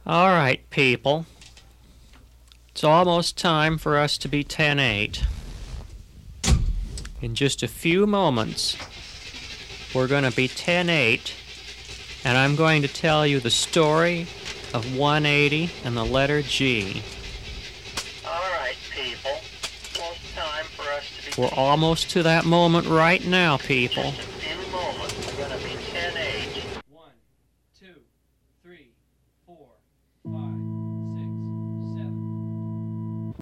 All right, people. It's almost time for us to be 10-8. In just a few moments, we're going to be 10-8, and I'm going to tell you the story of 180 and the letter G. All right, people. Almost time for us to be... We're almost to that moment right now, people. Just a